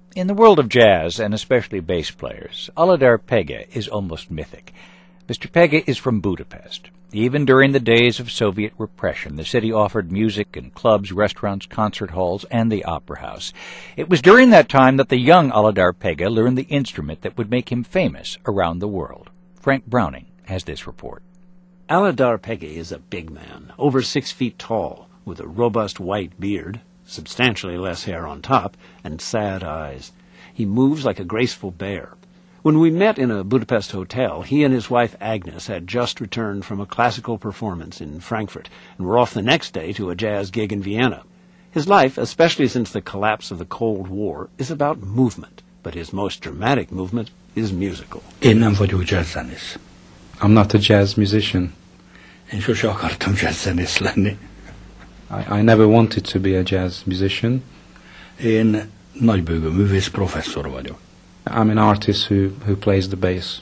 In the world of jazz, and especially bass players, Aladar Pege is almost mythic. Mr. Pege is from Budapest. Even during the days of Soviet repression, the city offered music in clubs, restaurants, concert halls, and the opera house. It was during that time that the young Aladar Pege learned the instrument that would make him famous around the world. Frank Browning has this report. Aladar Pege is a big man, over 6 feet tall, with a robust white beard, substantially less hair on top, and sad eyes. He moves like a graceful bear. When we met in a Budapest hotel, he and his wife Agnes had just returned from a classical performance in Frankfurt and were off the next day to a jazz gig in Vienna. His life, especially since the collapse of the Cold War, is about movement, but his most dramatic movement is musical. Én nem vagyok jazzzenész. I'm not a jazz musician. Én sose akartam jazzzenész lenni. I never wanted to be a jazz musician. Én nagybőgő művész professzor vagyok. I'm an artist who plays the bass.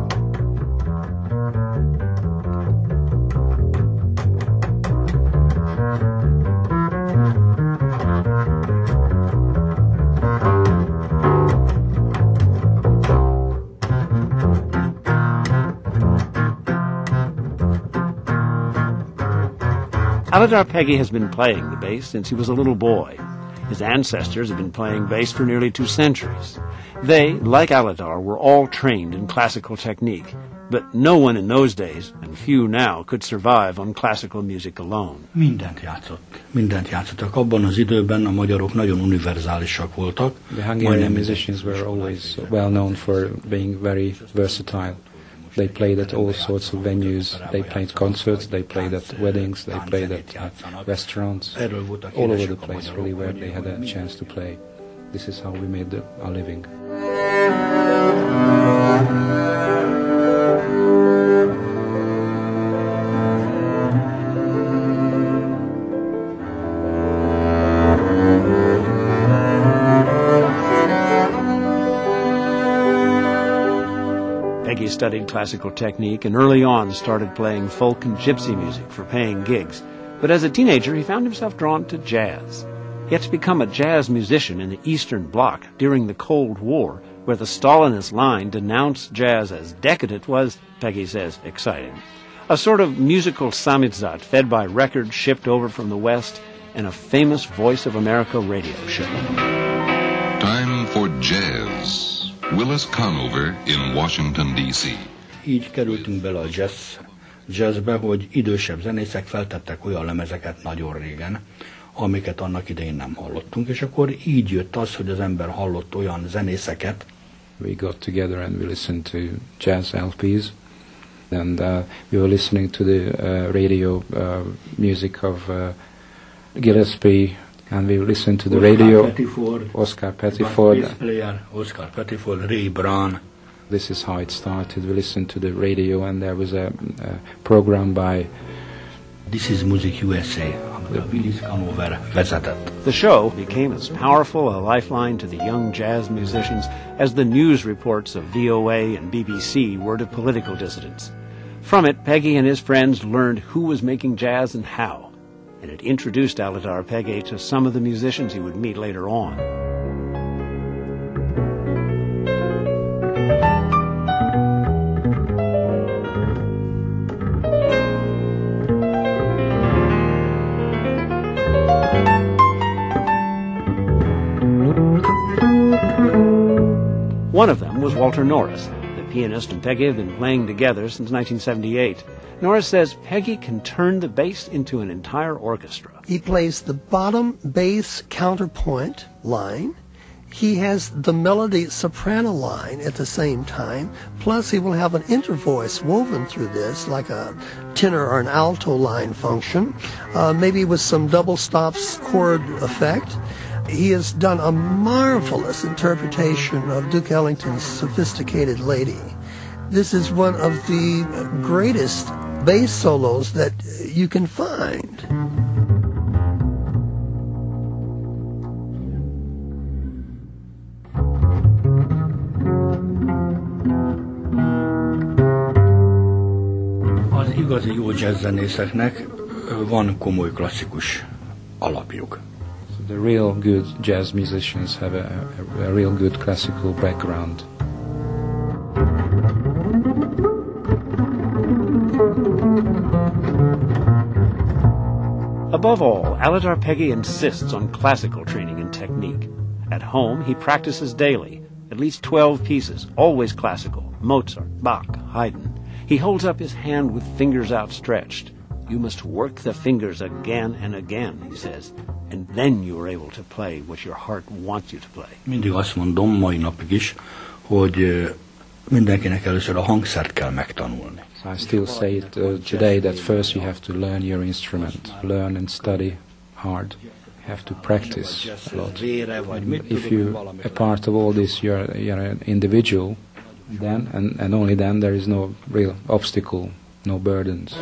Aladar Pege has been playing the bass since he was a little boy. His ancestors have been playing bass for nearly 2 centuries. They, like Aladar, were all trained in classical technique, but no one in those days, and few now, could survive on classical music alone. Mindent játszottak. Abban az időben a magyarok nagyon univerzálisak voltak. The Hungarian musicians were always well known for being very versatile. They played at all sorts of venues. They played concerts, they played at weddings, they played at restaurants, all over the place, really, where they had a chance to play. This is how we made our living. Pege studied classical technique and early on started playing folk and gypsy music for paying gigs. But as a teenager, he found himself drawn to jazz. He had to become a jazz musician in the Eastern Bloc during the Cold War, where the Stalinist line denounced jazz as decadent was, Pege says, exciting. A sort of musical samizdat fed by records shipped over from the West and a famous Voice of America radio show. Time for jazz. Willis Conover in Washington, D.C. Így kerültünk bele a jazzbe, hogy idősebb zenészek feltettek olyan lemezeket nagyon régen, amiket annak idején nem hallottunk, és akkor így jött az, hogy az ember hallott olyan zenészeket. We got together and we listened to jazz LPs, and we were listening to the radio music of Gillespie, and we listened to the radio, Oscar Pettiford, Ray Brown. This is how it started. We listened to the radio, and there was a program by This is Music USA, amit Willis Conover vezetett. The show became as powerful a lifeline to the young jazz musicians as the news reports of VOA and BBC were to political dissidents. From it, Pege and his friends learned who was making jazz and how, and it introduced Aladar Pege to some of the musicians he would meet later on. One of them was Walter Norris. The pianist and Pege have been playing together since 1978. Norris says Pege can turn the bass into an entire orchestra. He plays the bottom bass counterpoint line. He has the melody soprano line at the same time. Plus, he will have an intervoice woven through this, like a tenor or an alto line function, maybe with some double stops chord effect. He has done a marvelous interpretation of Duke Ellington's Sophisticated Lady. This is one of the greatest bass solos that you can find. Az igazi jó jazzzenészeknek van komoly klasszikus alapjuk. The real good jazz musicians have a real good classical background. Above all, Aladar Peggy insists on classical training and technique. At home, he practices daily, at least 12 pieces, always classical, Mozart, Bach, Haydn. He holds up his hand with fingers outstretched. You must work the fingers again and again, he says, and then you are able to play what your heart wants you to play. Mindig azt mondom, mai napig is, hogy mindenkinek először a hangszert kell megtanulni. I still say it today that first you have to learn your instrument, learn and study hard. You have to practice a lot. If you, a part of all this, you're an individual, then and only then there is no real obstacle, no burdens.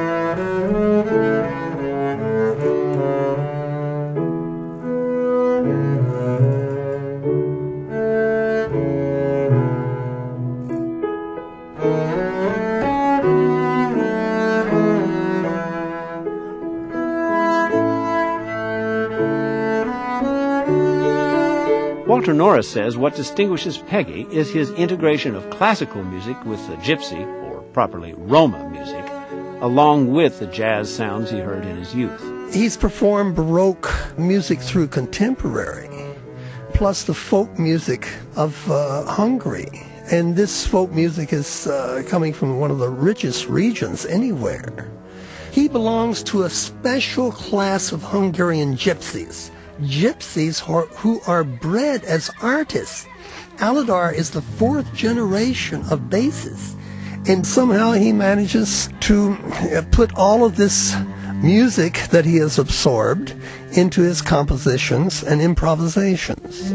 Walter Norris says what distinguishes Peggy is his integration of classical music with the gypsy, or properly Roma music, along with the jazz sounds he heard in his youth. He's performed Baroque music through contemporary, plus the folk music of Hungary. And this folk music is coming from one of the richest regions anywhere. He belongs to a special class of Hungarian gypsies. Gypsies who are bred as artists. Aladar is the fourth generation of bassists, and somehow he manages to put all of this music that he has absorbed into his compositions and improvisations.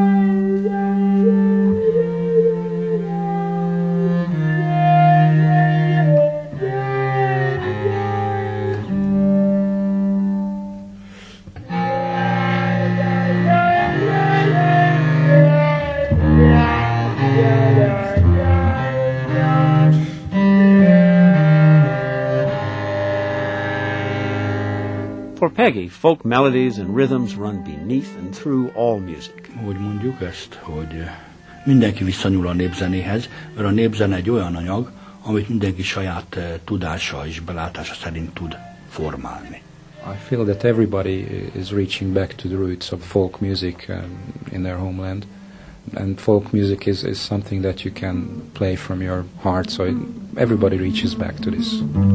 For Peggy, folk melodies and rhythms run beneath and through all music. Hogy mondjuk ezt, hogy mindenki visszanyúl a népzenéhez, mert a népzene egy olyan anyag, amit mindenki saját tudása és belátása szerint tud formálni. I feel that everybody is reaching back to the roots of folk music in their homeland. And folk music is something that you can play from your heart, so everybody reaches back to this.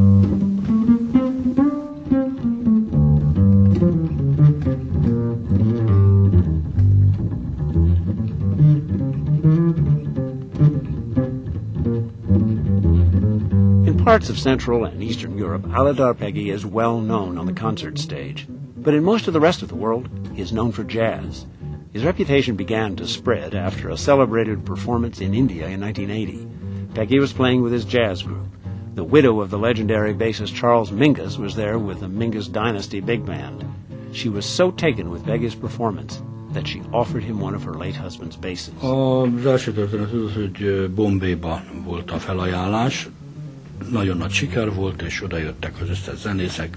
In parts of Central and Eastern Europe, Aladar Peggy is well known on the concert stage. But in most of the rest of the world, he is known for jazz. His reputation began to spread after a celebrated performance in India in 1980. Peggy was playing with his jazz group. The widow of the legendary bassist Charles Mingus was there with the Mingus Dynasty Big Band. She was so taken with Peggy's performance that she offered him one of her late husband's basses. Az első történet az, hogy Bombayban volt a felajánlás, nagyon nagy siker volt, és oda jöttek az összes zenészek,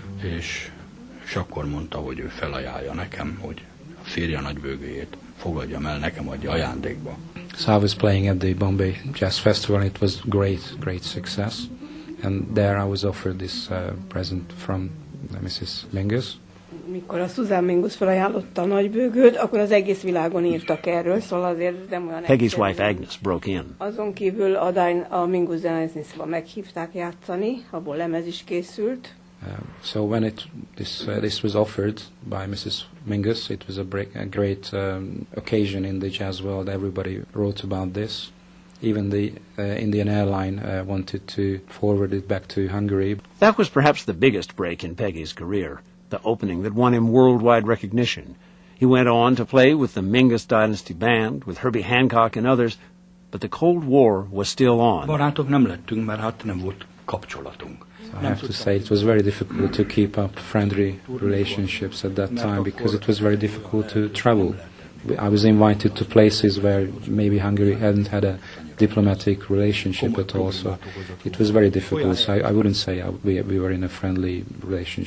és akkor mondta, hogy ő felajánlja nekem, hogy a férje nagybőgőjét fogadjam el, nekem adja ajándékba. So I was playing at the Bombay Jazz Festival, and it was great success. And there I was offered this present from Mrs. Mingus. Mikor a Susan Mingus felajánlotta a nagybőgőt, akkor az egész világon írtak erről, szóval azért nem olyan Peggy's wife Agnes broke in. Azon kívül a Mingus zenésznél meghívták játszani, abból lemez is készült. So when this was offered by Mrs. Mingus, it was a great occasion in the jazz world. Everybody wrote about this. Even the Indian airline wanted to forward it back to Hungary. That was perhaps the biggest break in Peggy's career, the opening that won him worldwide recognition. He went on to play with the Mingus Dynasty Band, with Herbie Hancock and others, but the Cold War was still on. Barátok nem lettünk, mert hát nem volt kapcsolatunk. I have to say it was very difficult to keep up friendly relationships at that time because it was very difficult to travel. I was invited to places where maybe Hungary hadn't had a diplomatic relationship at all, so it was very difficult. So I wouldn't say we were in a friendly relationship.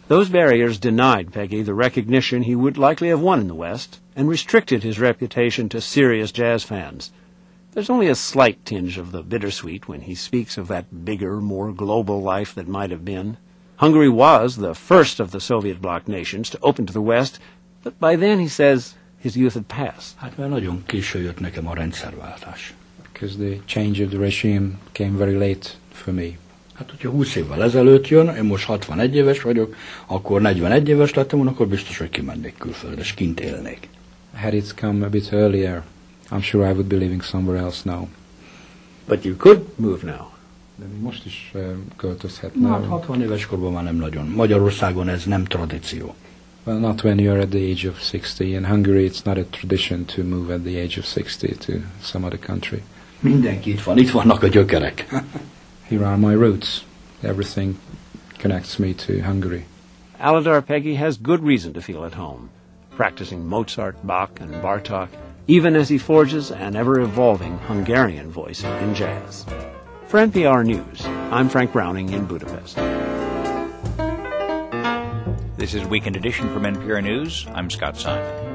Those barriers denied Peggy the recognition he would likely have won in the West and restricted his reputation to serious jazz fans. There's only a slight tinge of the bittersweet when he speaks of that bigger, more global life that might have been. Hungary was the first of the Soviet bloc nations to open to the West, but by then, he says, his youth had passed. Hát mert nagyon késő jött nekem a rendszerváltás. Because the change of the regime came very late for me. Hát, hogyha 20 évvel ezelőtt jön, én most 61 éves vagyok, akkor 41 éves lettem, akkor biztos, hogy kimennék külföldre, és kint élnék. Had it come a bit earlier, I'm sure I would be living somewhere else now. But you could move now. De most is költözhetne. Na, 60 éves korban már nem nagyon. Magyarországon ez nem tradíció. Well, not when you're at the age of 60. In Hungary, it's not a tradition to move at the age of 60 to some other country. Mindenki itt vannak a gyökerek. Here are my roots. Everything connects me to Hungary. Aladar Peggy has good reason to feel at home, practicing Mozart, Bach, and Bartók, even as he forges an ever-evolving Hungarian voice in jazz. For NPR News, I'm Frank Browning in Budapest. This is Weekend Edition from NPR News. I'm Scott Simon.